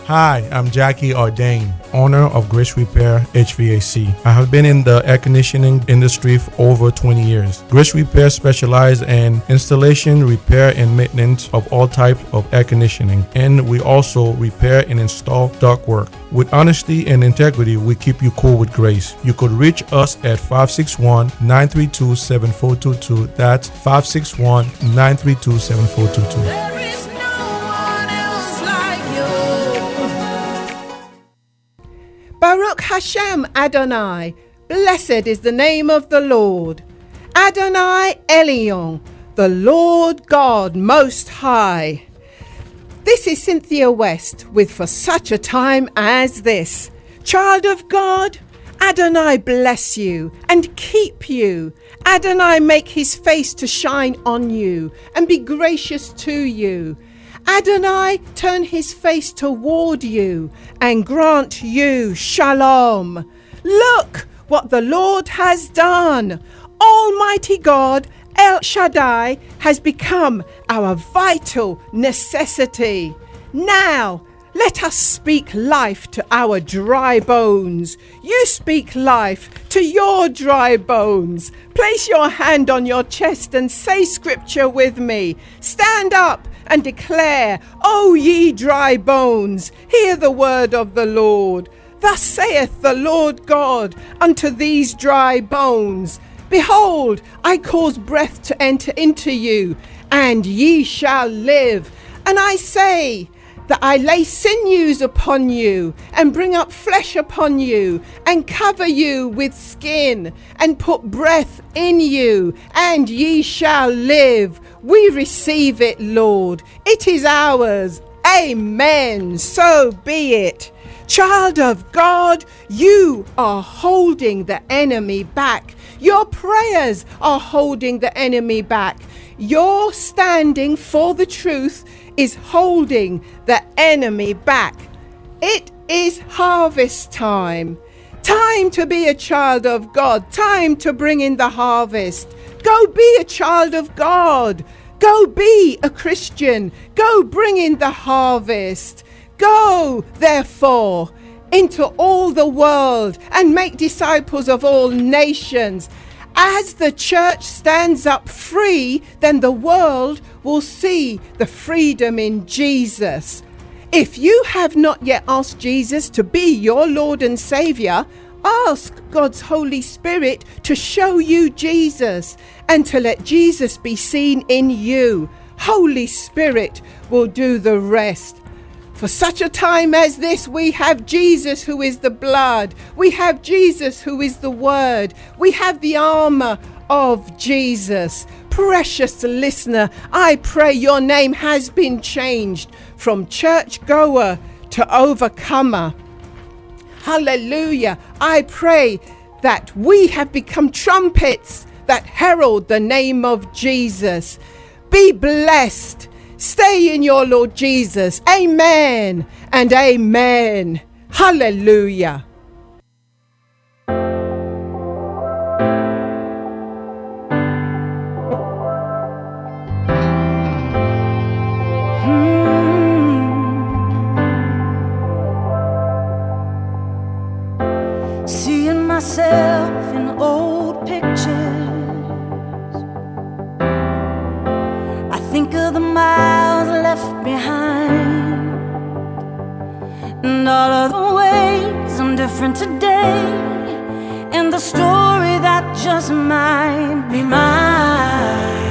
Hi, I'm Jackie Ardain, owner of Grace Repair HVAC. I have been in the air conditioning industry for over 20 years. Grace Repair specializes in installation, repair, and maintenance of all types of air conditioning, and we also repair and install ductwork. With honesty and integrity, we keep you cool with grace. You could reach us at 561-932-7422. That's 561-932-7422. Baruch Hashem Adonai, blessed is the name of the Lord. Adonai Elion, the Lord God Most High. This is Cynthia West with For Such a Time as This. Child of God, Adonai bless you and keep you. Adonai make his face to shine on you and be gracious to you. Adonai turn his face toward you and grant you shalom. Look what the Lord has done. Almighty God, El Shaddai, has become our vital necessity. Now, let us speak life to our dry bones. You speak life to your dry bones. Place your hand on your chest and say scripture with me. Stand up and declare, O ye dry bones, hear the word of the Lord. Thus saith the Lord God unto these dry bones, Behold, I cause breath to enter into you, and ye shall live. And I say that I lay sinews upon you, and bring up flesh upon you, and cover you with skin, and put breath in you, and ye shall live. We receive it, Lord. It is ours. Amen. So be it. Child of God, you are holding the enemy back. Your prayers are holding the enemy back. Your standing for the truth is holding the enemy back. It is harvest time. Time to be a child of God. Time to bring in the harvest. Go be a child of God. Go be a Christian. Go bring in the harvest. Go, therefore, into all the world and make disciples of all nations. As the church stands up free, then the world will see the freedom in Jesus. If you have not yet asked Jesus to be your Lord and Savior, ask God's Holy Spirit to show you Jesus and to let Jesus be seen in you. Holy Spirit will do the rest. For such a time as this, we have Jesus who is the blood. We have Jesus who is the word. We have the armor of Jesus. Precious listener, I pray your name has been changed from churchgoer to overcomer. Hallelujah. I pray that we have become trumpets that herald the name of Jesus. Be blessed. Stay in your Lord Jesus. Amen and amen. Hallelujah. Seeing myself in old pictures, I think of the miles left behind, and all of the ways I'm different today, and the story that just might be mine.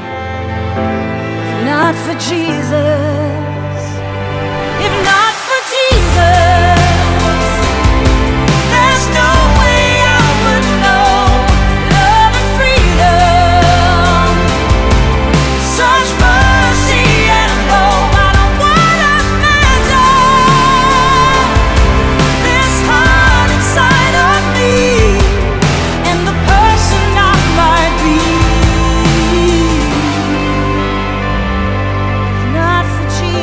If not for Jesus, if not for Jesus, there's no way I would know love and freedom. Such mercy and hope, I don't wanna imagine this heart inside of me and the person I might be. If not for Jesus.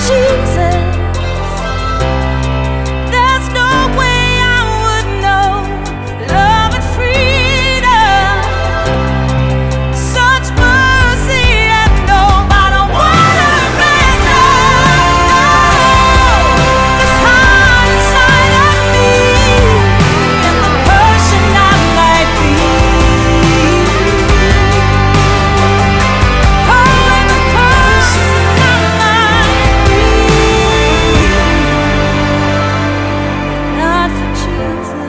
Jesus, there's no way I would know love and freedom. Such mercy and no matter what I've been through, this heart inside of me and the person I might be. Oh, and the person I might be. Not for Jesus.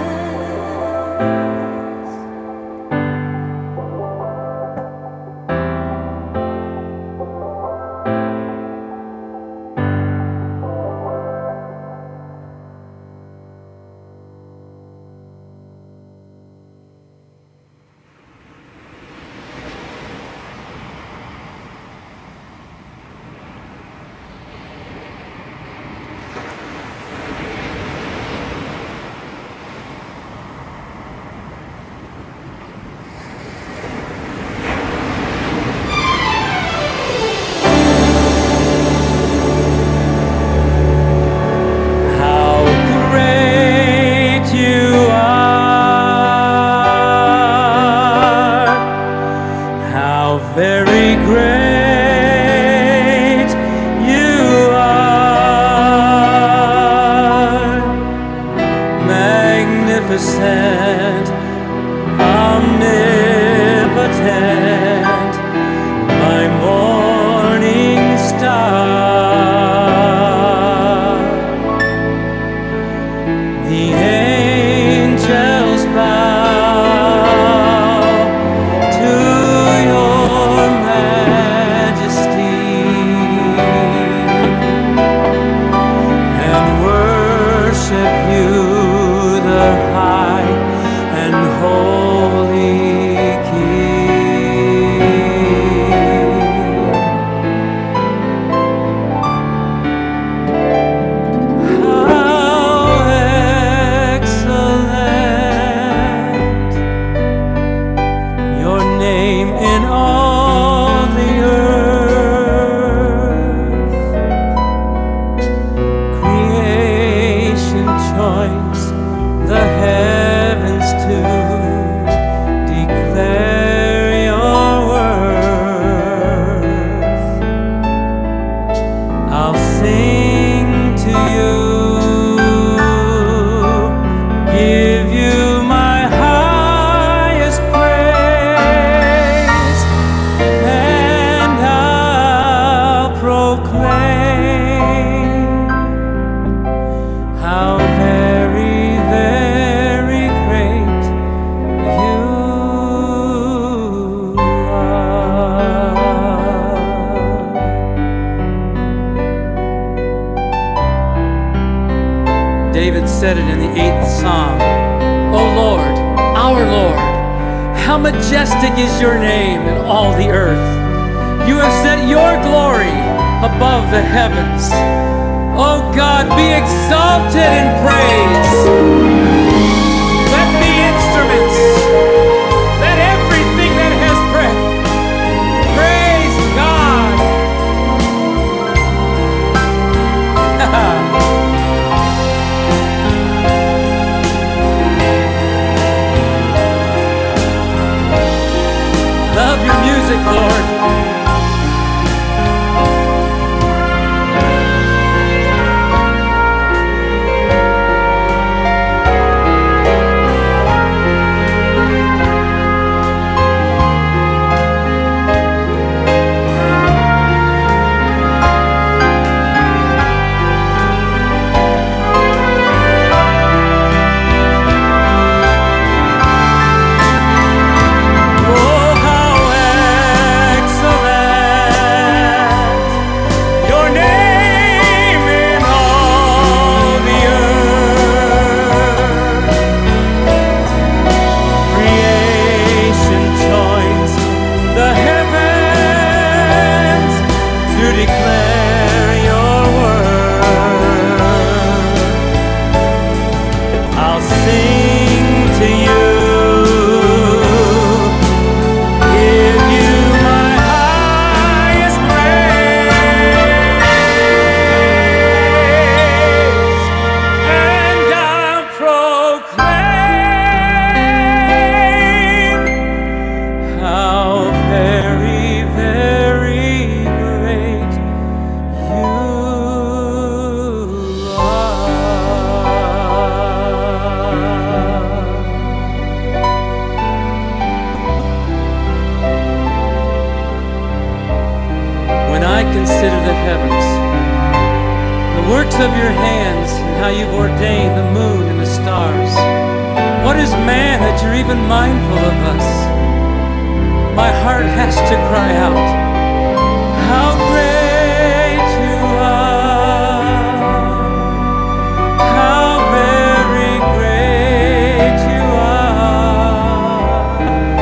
How great you are, how very great you are, magnificent, omnipotent, my morning star. The angels bow to your majesty and worship you, the high and holy King. How excellent your name in all the earth. Creation joins the heavens to declare your worth. I'll sing to you, give you my highest praise, and I'll proclaim how very, very great you are. David said it in the 8th Psalm, O Lord, our Lord, how majestic is your name in all the earth. You have set your glory above the heavens. O God, be exalted in praise. Let the instruments, let everything that has breath, praise God. Love your music, Lord. even mindful of us. My heart has to cry out, how great you are, how very great you are.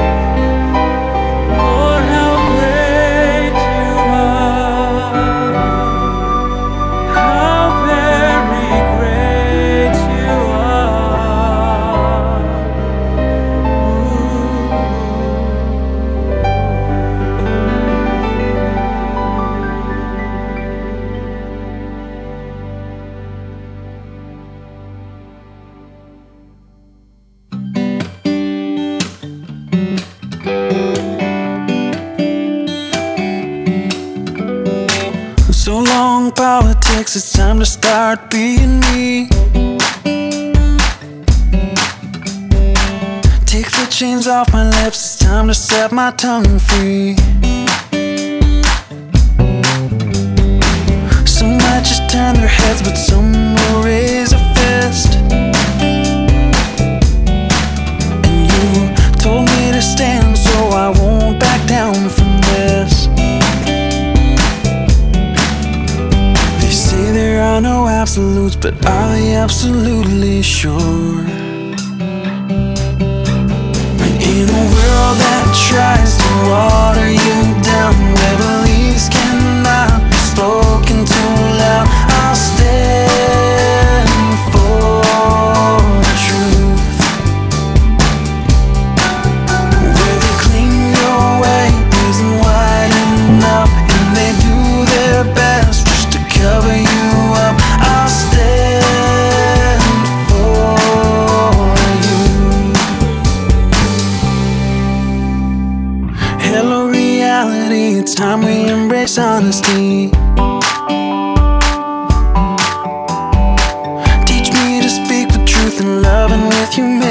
Lord, how great you are, how very great you are. So long politics, it's time to start being me. Take the chains off my lips, it's time to set my tongue free. Some might just turn their heads, but some will raise a fist. And you told me to stand, so I won't back down from this. They say there are no absolutes, but are they absolutely sure? In a world that tries to water you down, where beliefs cannot be spoken too loud, I'll stand for the truth. Where they claim your way isn't wide enough, and they do their best just to cover you up, I'll stand for you. Hello reality, it's time we embrace honesty. Teach me to speak with truth and love and with humility.